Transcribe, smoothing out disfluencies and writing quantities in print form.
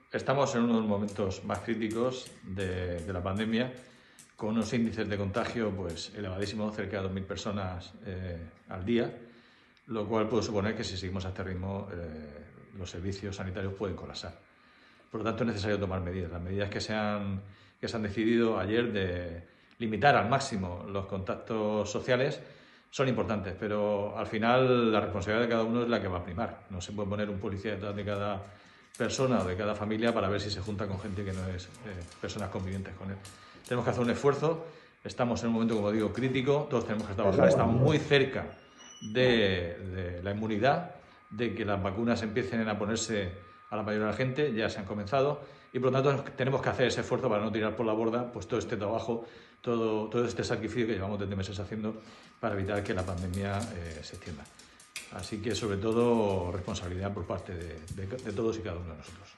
Estamos en uno de los momentos más críticos de la pandemia, con unos índices de contagio pues, elevadísimos, cerca de 2.000 personas al día, lo cual puede suponer que si seguimos a este ritmo los servicios sanitarios pueden colapsar. Por lo tanto, es necesario tomar medidas. Las medidas que se han decidido ayer de limitar al máximo los contactos sociales son importantes, pero al final la responsabilidad de cada uno es la que va a primar. No se puede poner un policía detrás de cada persona o de cada familia para ver si se junta con gente que no es personas convivientes con él. Tenemos que hacer un esfuerzo, estamos en un momento, como digo, crítico, todos tenemos que trabajar, estamos muy cerca de la inmunidad, de que las vacunas empiecen a ponerse a la mayoría de la gente, ya se han comenzado, y por lo tanto tenemos que hacer ese esfuerzo para no tirar por la borda pues todo este trabajo, todo este sacrificio que llevamos desde meses haciendo para evitar que la pandemia se extienda. Así que, sobre todo, responsabilidad por parte de todos y cada uno de nosotros.